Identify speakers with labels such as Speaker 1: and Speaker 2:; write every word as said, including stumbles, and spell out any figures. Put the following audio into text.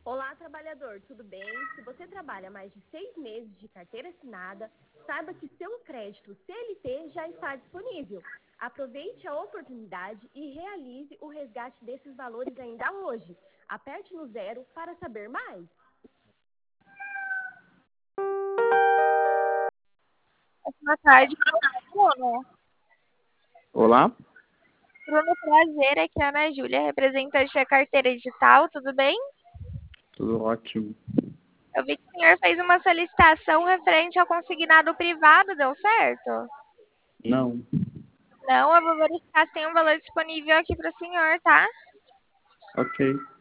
Speaker 1: Olá, trabalhador, tudo bem? Se você trabalha mais de seis meses de carteira assinada, saiba que seu crédito C L T já está disponível. Aproveite a oportunidade e realize o resgate desses valores ainda hoje. Aperte no zero para saber mais.
Speaker 2: Boa tarde, Bruno.
Speaker 3: Olá,
Speaker 2: Bruno, prazer, aqui é a Ana Júlia, representante da carteira digital, tudo bem?
Speaker 3: tudo ótimo.
Speaker 2: Eu vi que o senhor fez uma solicitação referente ao consignado privado, deu certo?
Speaker 3: Não,
Speaker 2: Não, eu vou verificar se tem um valor disponível aqui para o senhor, tá?
Speaker 3: ok.